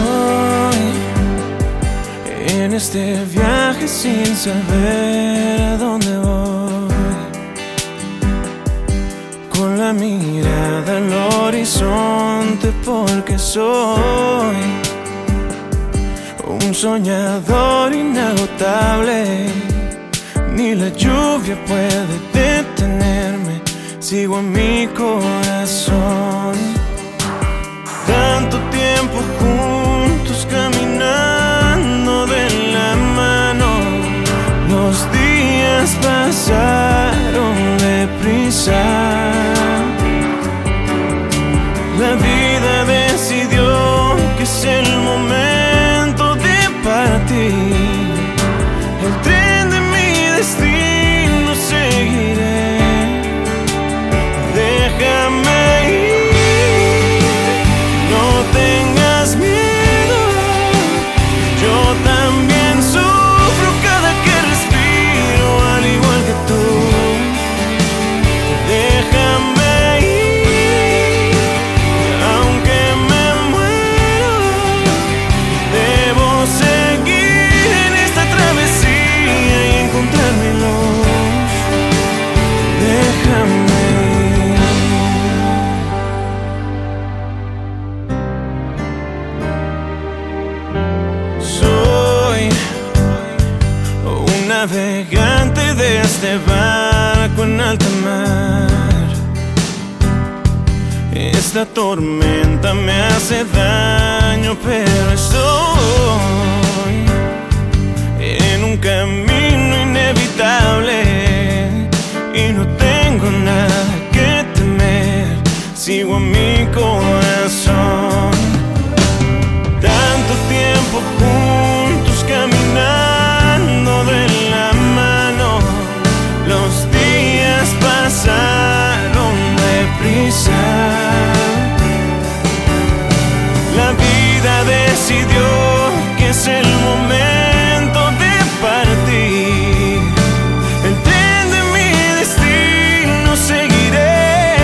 voy en este viaje sin saber a dónde voy, con la mirada al horizonte, porque soy un soñador inagotable. Ni la lluvia puede detenerme, sigo en mi corazón. Tanto tiempo juntos caminando de la mano, los días pasaron deprisa. La vida decidió que es el momento de partir. El tren de mi destino seguiré. Déjame ir, no tengas miedo. Yo también sufro cada que respiro, al igual que tú. Déjame ir, aunque me muero. Debo seguir en esta travesía y encontrar mi luz. Déjame. Navegante de este barco en alta mar. Esta tormenta me hace daño, pero estoy en un camino inevitable y no tengo nada que temer. Sigo en mi corazón. Tanto tiempo juntos caminando de la mano, los días pasaron deprisa. La vida decidió que es el momento de partir. El tren de mi destino seguiré.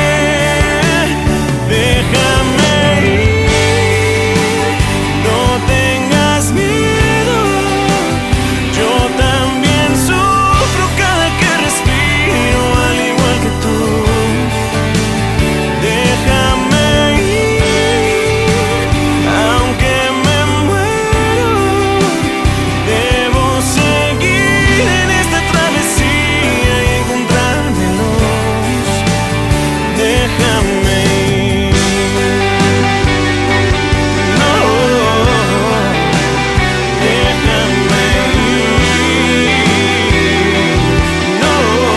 Déjame ir, no tengas miedo. Yo también sufro cada que respiro, al igual que tú. Déjame ir, aunque me muero. Debo seguir en esta travesía y encontrar mi luz. Déjame ir. No, déjame ir. No,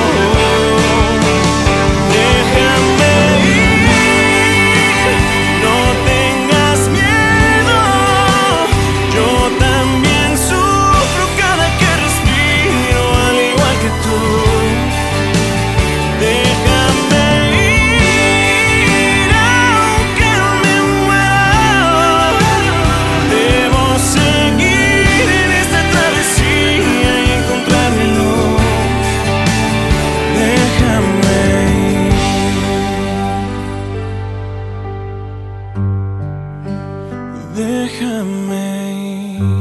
déjame ir. No tengas miedo. Yo también sufro cada que respiro, al igual que tú. Déjame ir, aunque me muera. Debo seguir en esta travesía y encontrar mi luz. Déjame ir. Déjame ir.